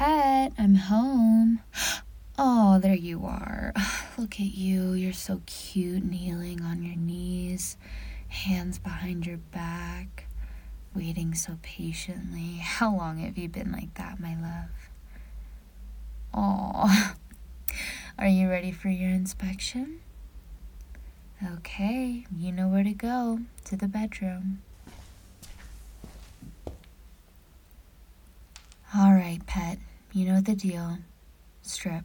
Pet, I'm home. Oh, there you are. Look at you. You're so cute, kneeling on your knees, hands behind your back, waiting so patiently. How long have you been like that, my love? Oh, are you ready for your inspection? Okay, you know where to go, to the bedroom. All right, Pet, you know the deal. Strip.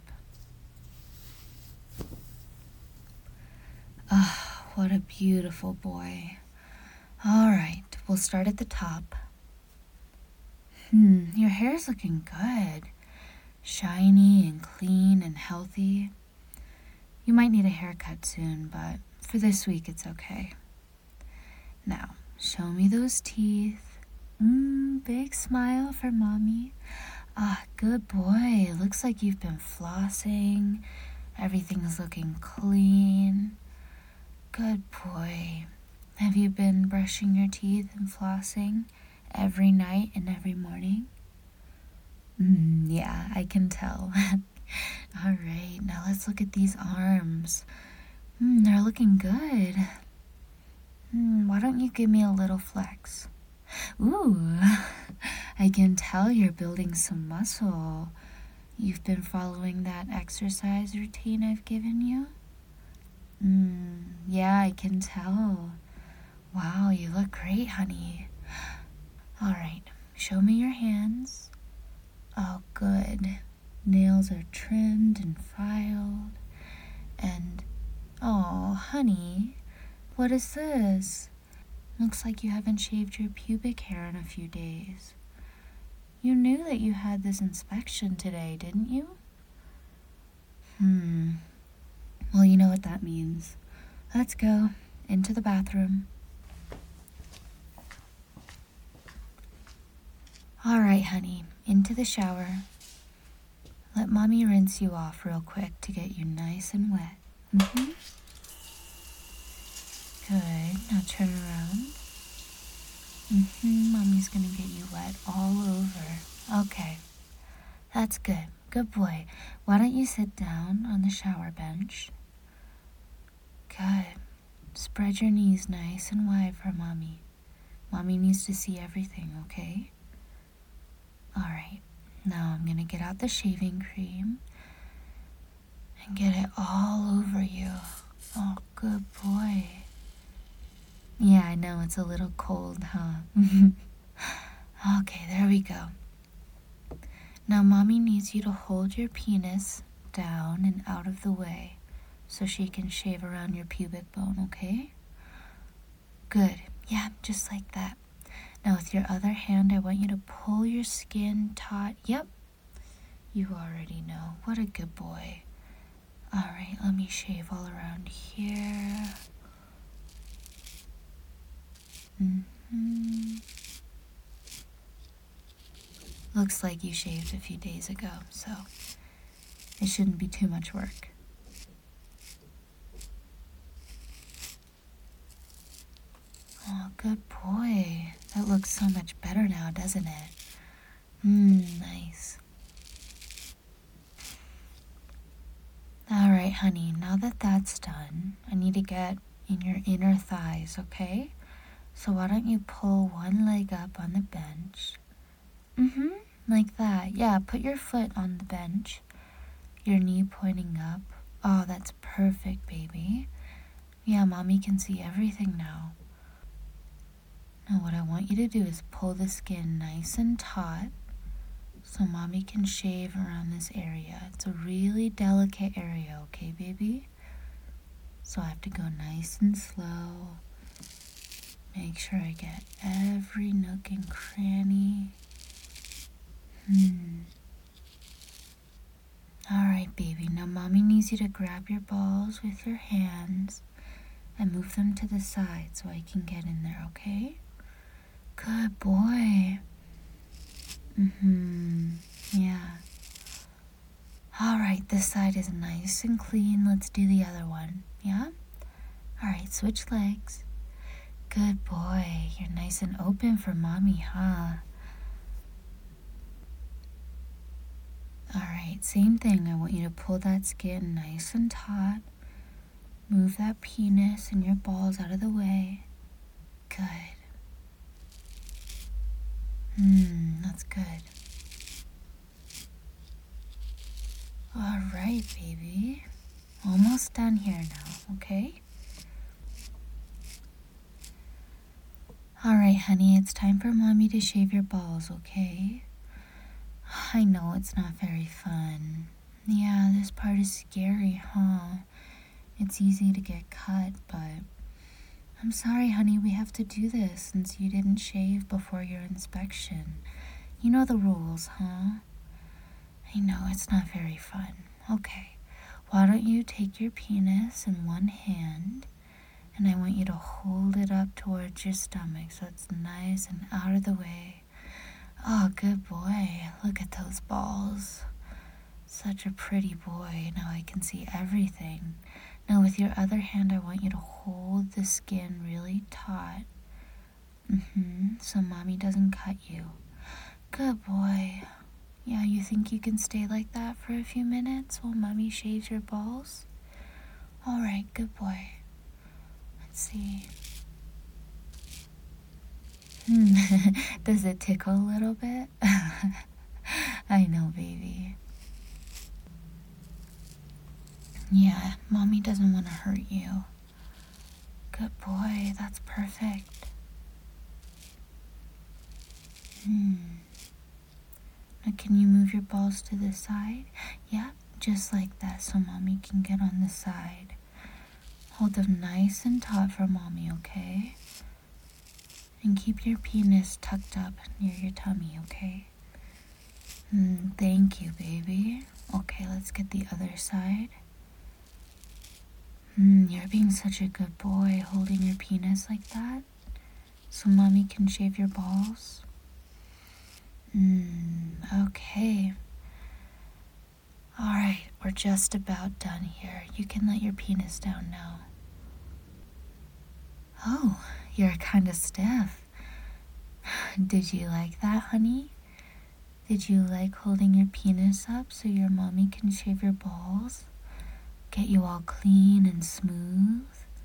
Ah, what a beautiful boy. All right, we'll start at the top. Your hair's looking good. Shiny and clean and healthy. You might need a haircut soon, but for this week it's okay. Now, show me those teeth. Big smile for mommy. Ah, good boy. Looks like you've been flossing. Everything's looking clean. Good boy. Have you been brushing your teeth and flossing every night and every morning? Yeah, I can tell. All right, now let's look at these arms. They're looking good. Why don't you give me a little flex? Ooh, I can tell you're building some muscle. You've been following that exercise routine I've given you? Yeah, I can tell. Wow, you look great, honey. All right, show me your hands. Oh, good. Nails are trimmed and filed. And, oh, honey, what is this? Looks like you haven't shaved your pubic hair in a few days. You knew that you had this inspection today, didn't you? Well, you know what that means. Let's go into the bathroom. All right, honey, into the shower. Let mommy rinse you off real quick to get you nice and wet. Good. Now turn around. Mommy's gonna get you wet all over. Okay. That's good. Good boy. Why don't you sit down on the shower bench? Good. Spread your knees nice and wide for mommy. Mommy needs to see everything, okay? All right. Now I'm gonna get out the shaving cream and get it all over you. Oh, good boy. Yeah, I know it's a little cold, huh? Okay, there we go. Now mommy needs you to hold your penis down and out of the way so she can shave around your pubic bone, okay? Good. Yeah, just like that. Now with your other hand, I want you to pull your skin taut. Yep. You already know. What a good boy. All right, let me shave all around here. Looks like you shaved a few days ago, so it shouldn't be too much work. Oh, good boy. That looks so much better now, doesn't it? Nice. All right, honey, now that that's done, I need to get in your inner thighs, okay? So why don't you pull one leg up on the bench? Like that. Yeah, put your foot on the bench. Your knee pointing up. Oh, that's perfect, baby. Yeah, mommy can see everything now. Now what I want you to do is pull the skin nice and taut so mommy can shave around this area. It's a really delicate area, okay, baby? So I have to go nice and slow. Make sure I get every nook and cranny. All right, baby. Now mommy needs you to grab your balls with your hands and move them to the side so I can get in there, okay? Good boy. Yeah. All right, this side is nice and clean. Let's do the other one. Yeah? All right, switch legs. Good boy. You're nice and open for mommy, huh? Alright, same thing. I want you to pull that skin nice and taut. Move that penis and your balls out of the way. Good. That's good. Alright, baby. Almost done here now, okay? Alright, honey, it's time for mommy to shave your balls, okay? I know it's not very fun. Yeah, this part is scary, huh? It's easy to get cut, but I'm sorry, honey, we have to do this since you didn't shave before your inspection. You know the rules, huh? I know it's not very fun. Okay, why don't you take your penis in one hand and I want you to hold it up towards your stomach so it's nice and out of the way. Oh, good boy. Look at those balls. Such a pretty boy. Now I can see everything. Now with your other hand, I want you to hold the skin really taut. So mommy doesn't cut you. Good boy. Yeah, you think you can stay like that for a few minutes while mommy shaves your balls? Alright, good boy. Let's see. Does it tickle a little bit? I know, baby. Yeah, mommy doesn't want to hurt you. Good boy, that's perfect. Now can you move your balls to the side? Yeah, just like that so mommy can get on the side. Hold them nice and taut for mommy, okay? And keep your penis tucked up near your tummy, okay? Thank you, baby. Okay, let's get the other side. You're being such a good boy holding your penis like that so mommy can shave your balls. Okay. Alright, we're just about done here. You can let your penis down now. Oh, you're kind of stiff. Did you like that, honey? Did you like holding your penis up so your mommy can shave your balls? Get you all clean and smooth?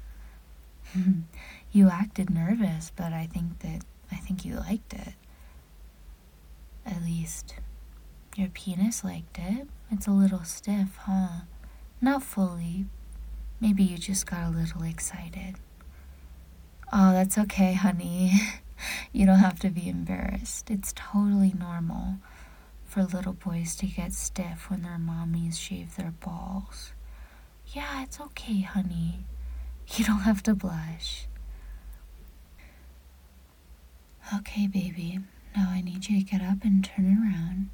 You acted nervous, but I think you liked it. At least your penis liked it. It's a little stiff, huh? Not fully. Maybe you just got a little excited. Oh, that's okay, honey. You don't have to be embarrassed. It's totally normal for little boys to get stiff when their mommies shave their balls. Yeah, it's okay, honey. You don't have to blush. Okay, baby. Now I need you to get up and turn around.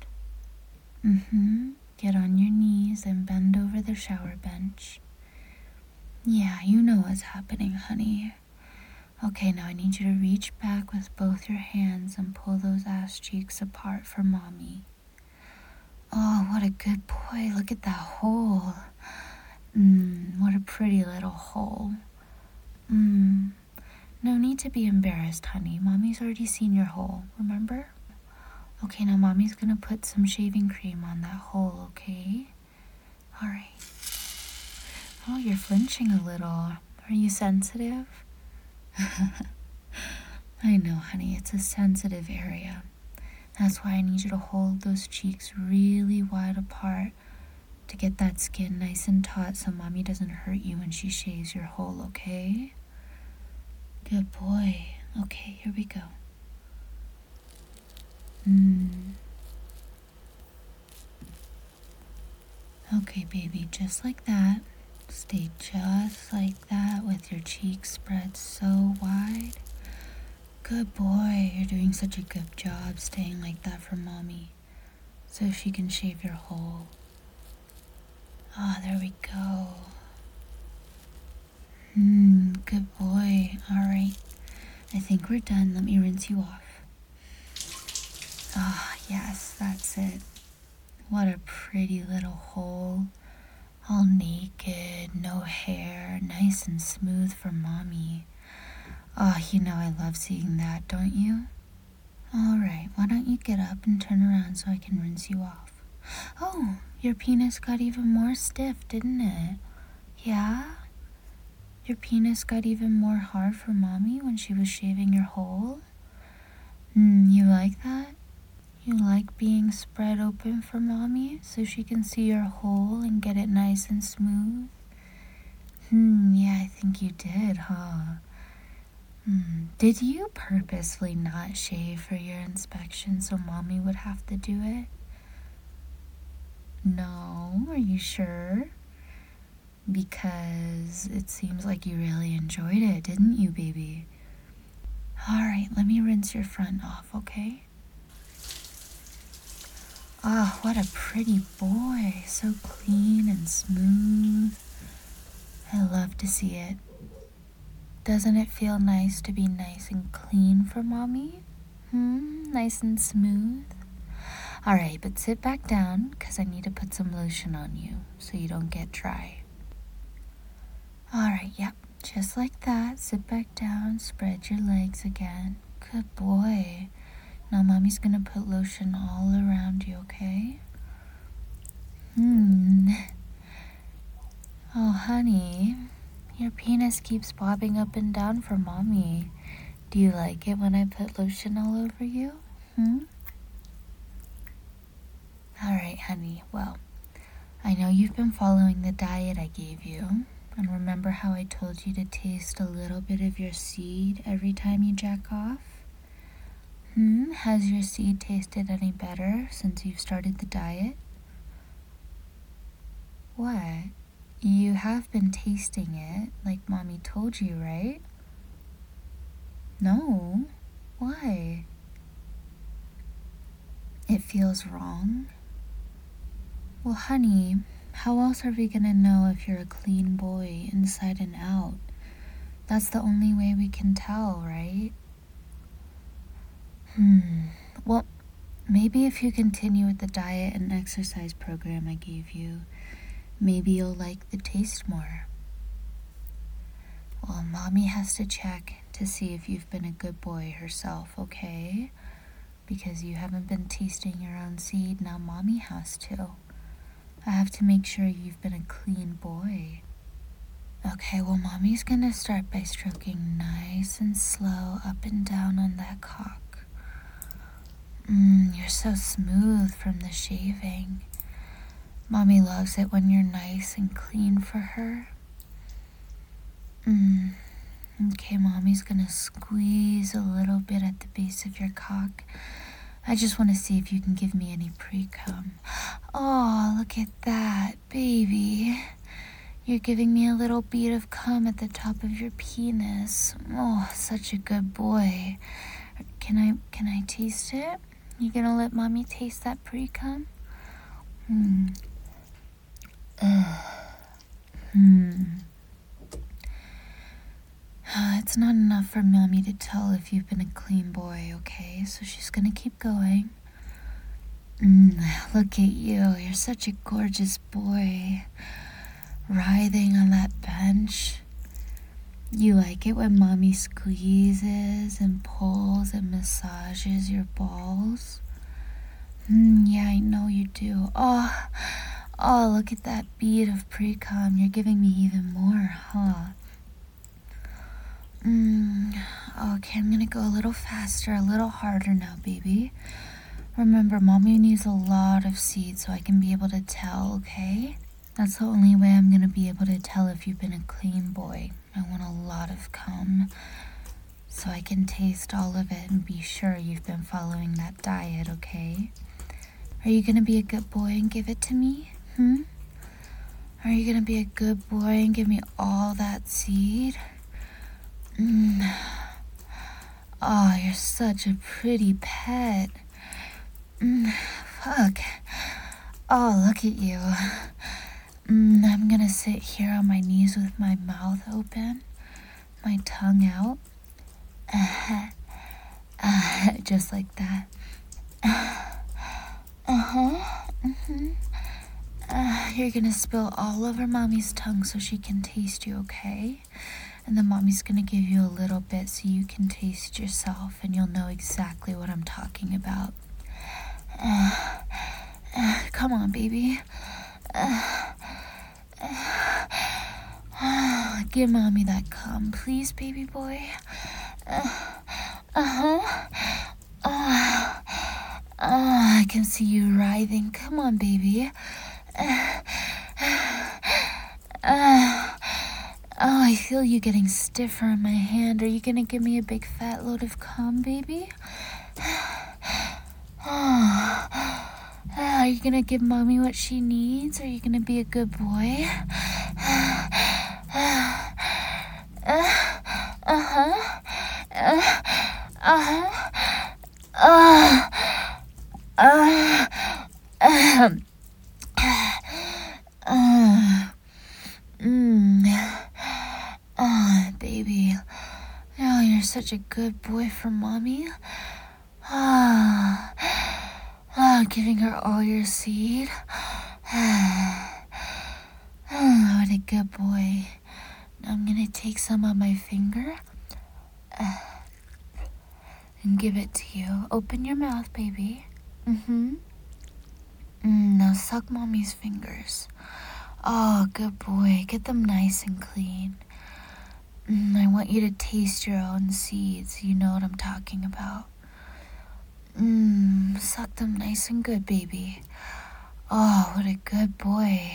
Get on your knees and bend over the shower bench. Yeah, you know what's happening, honey. Okay, now I need you to reach back with both your hands and pull those ass cheeks apart for mommy. Oh, what a good boy. Look at that hole. What a pretty little hole. No need to be embarrassed, honey. Mommy's already seen your hole, remember? Okay, now mommy's gonna put some shaving cream on that hole, okay? Alright. Oh, you're flinching a little. Are you sensitive? I know, honey, it's a sensitive area. That's why I need you to hold those cheeks really wide apart to get that skin nice and taut so mommy doesn't hurt you when she shaves your hole, okay? Good boy. Okay, here we go. Okay, baby, just like that. Stay just like that with your cheeks spread so wide. Good boy. You're doing such a good job staying like that for mommy so she can shave your hole. Ah, there we go. Good boy. Alright. I think we're done. Let me rinse you off. Ah, yes, that's it. What a pretty little hole. All naked, no hair, nice and smooth for mommy. Oh, you know I love seeing that, don't you? Alright, why don't you get up and turn around so I can rinse you off? Oh, your penis got even more stiff, didn't it? Yeah? Your penis got even more hard for mommy when she was shaving your hole? You like that? You like being spread open for mommy so she can see your hole and get it nice and smooth? Yeah, I think you did, huh? Did you purposely not shave for your inspection so mommy would have to do it? No, are you sure? Because it seems like you really enjoyed it, didn't you, baby? Alright, let me rinse your front off, okay? Ah, what a pretty boy. So clean and smooth. I love to see it. Doesn't it feel nice to be nice and clean for mommy? Nice and smooth? Alright, but sit back down because I need to put some lotion on you so you don't get dry. Alright, yep, just like that. Sit back down, spread your legs again. Good boy. Now mommy's gonna put lotion all around you, okay? Oh, honey, your penis keeps bobbing up and down for mommy. Do you like it when I put lotion all over you? Alright, honey, well, I know you've been following the diet I gave you. And remember how I told you to taste a little bit of your seed every time you jack off? Has your seed tasted any better since you've started the diet? What? You have been tasting it, like mommy told you, right? No. Why? It feels wrong? Well, honey, how else are we gonna know if you're a clean boy inside and out? That's the only way we can tell, right? Well, maybe if you continue with the diet and exercise program I gave you, maybe you'll like the taste more. Well, mommy has to check to see if you've been a good boy herself, okay? Because you haven't been tasting your own seed, now mommy has to. I have to make sure you've been a clean boy. Okay, well, mommy's gonna start by stroking nice and slow up and down on that cock. You're so smooth from the shaving. Mommy loves it when you're nice and clean for her. Okay, mommy's gonna squeeze a little bit at the base of your cock. I just want to see if you can give me any pre-cum. Oh, look at that, baby. You're giving me a little bead of cum at the top of your penis. Oh, such a good boy. Can I taste it? You gonna let mommy taste that pre-cum? It's not enough for mommy to tell if you've been a clean boy, okay? So she's gonna keep going. Look at you. You're such a gorgeous boy. Writhing on that bench. You like it when mommy squeezes and pulls and massages your balls? Yeah, I know you do. Oh, look at that bead of pre-cum. You're giving me even more, huh? Okay, I'm gonna go a little faster, a little harder now, baby. Remember, mommy needs a lot of seed so I can be able to tell, okay? That's the only way I'm gonna be able to tell if you've been a clean boy. I want a lot of cum so I can taste all of it and be sure you've been following that diet, okay? Are you gonna be a good boy and give it to me? Are you gonna be a good boy and give me all that seed? Oh, you're such a pretty pet. Fuck. Oh, look at you. I'm gonna sit here on my knees with my mouth open, my tongue out. Just like that. You're gonna spill all over mommy's tongue so she can taste you, okay? And then mommy's gonna give you a little bit so you can taste yourself and you'll know exactly what I'm talking about. Come on, baby. Give mommy that cum, please, baby boy. I can see you writhing. Come on, baby. I feel you getting stiffer in my hand. Are you gonna give me a big fat load of cum, baby? Are you gonna give mommy what she needs? Are you gonna be a good boy? Baby. Oh, you're such a good boy for mommy. Giving her all your seed. What a good boy. Now I'm gonna take some on my finger and give it to you. Open your mouth, baby. Now suck mommy's fingers. Oh, good boy. Get them nice and clean. I want you to taste your own seeds. You know what I'm talking about. Suck them nice and good, baby. Oh, what a good boy.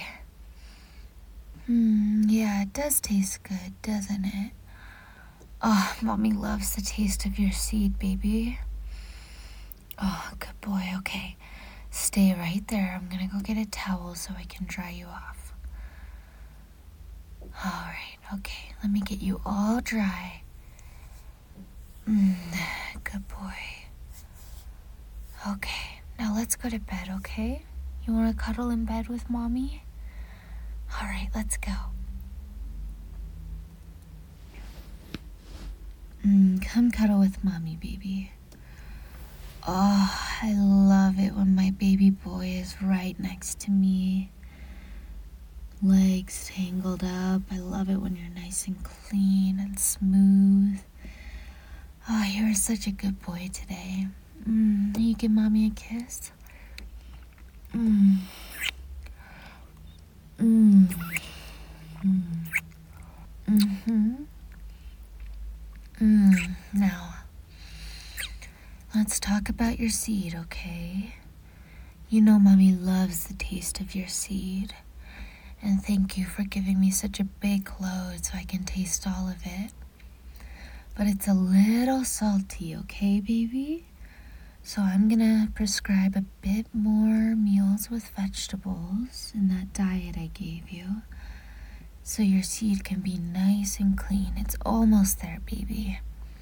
Yeah, it does taste good, doesn't it? Oh, mommy loves the taste of your seed, baby. Oh, good boy. Okay, stay right there. I'm gonna go get a towel so I can dry you off. All right, okay. Let me get you all dry. Good boy. Okay, now let's go to bed, okay? You want to cuddle in bed with mommy? All right, let's go. Come cuddle with mommy, baby. Oh, I love it when my baby boy is right next to me. Legs tangled up. I love it when you're nice and clean and smooth. Oh, you are such a good boy today. You give mommy a kiss? Now, let's talk about your seed, okay? You know mommy loves the taste of your seed. And thank you for giving me such a big load so I can taste all of it. But it's a little salty, okay, baby? So I'm gonna prescribe a bit more meals with vegetables in that diet I gave you, so your seed can be nice and clean. It's almost there, baby.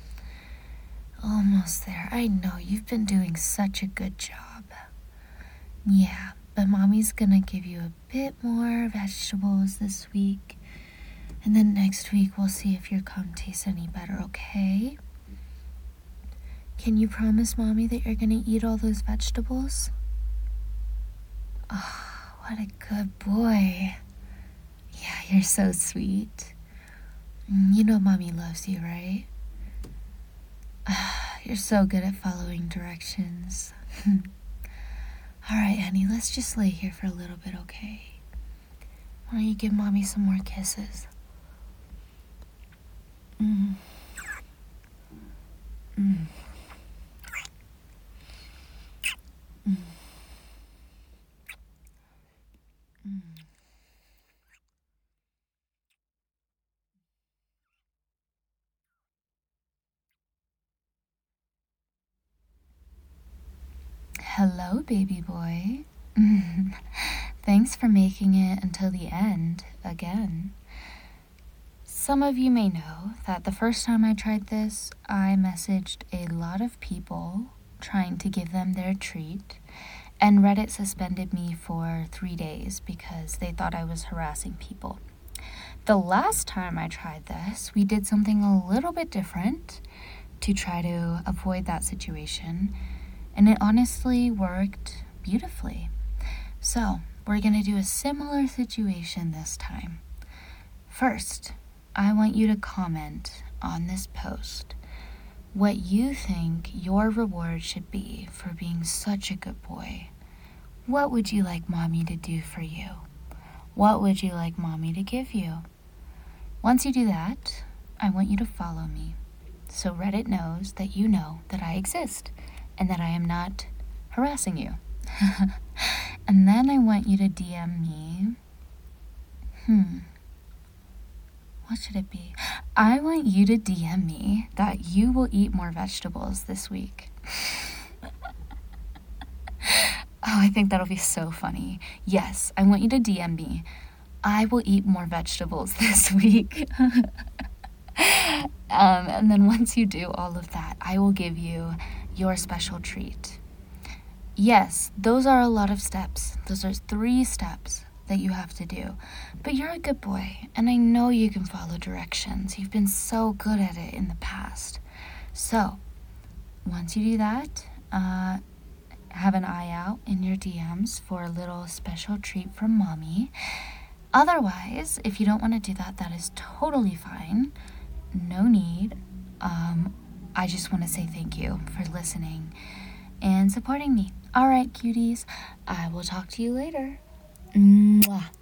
Almost there. I know, you've been doing such a good job. Yeah, but mommy's gonna give you a bit more vegetables this week. And then next week we'll see if your cum tastes any better, okay? Can you promise mommy that you're gonna eat all those vegetables? Oh, what a good boy. Yeah, you're so sweet. You know mommy loves you, right? You're so good at following directions. All right, honey, let's just lay here for a little bit, okay? Why don't you give mommy some more kisses? Hello, baby boy. Thanks for making it until the end again. Some of you may know that the first time I tried this, I messaged a lot of people trying to give them their treat, and Reddit suspended me for 3 days because they thought I was harassing people. The last time I tried this, we did something a little bit different to try to avoid that situation, and it honestly worked beautifully. So, we're gonna do a similar situation this time. First, I want you to comment on this post what you think your reward should be for being such a good boy. What would you like mommy to do for you? What would you like mommy to give you? Once you do that, I want you to follow me so Reddit knows that I exist and that I am not harassing you. And then I want you to DM me. What should it be? I want you to DM me that you will eat more vegetables this week. Oh, I think that'll be so funny. Yes, I want you to DM me. I will eat more vegetables this week. And then once you do all of that, I will give you your special treat. Yes, those are a lot of steps. Those are 3 steps that you have to do. But you're a good boy, and I know you can follow directions. You've been so good at it in the past. So, once you do that, have an eye out in your DMs for a little special treat from mommy. Otherwise, if you don't want to do that, that is totally fine. No need. I just want to say thank you for listening and supporting me. All right, cuties. I will talk to you later. Mwah.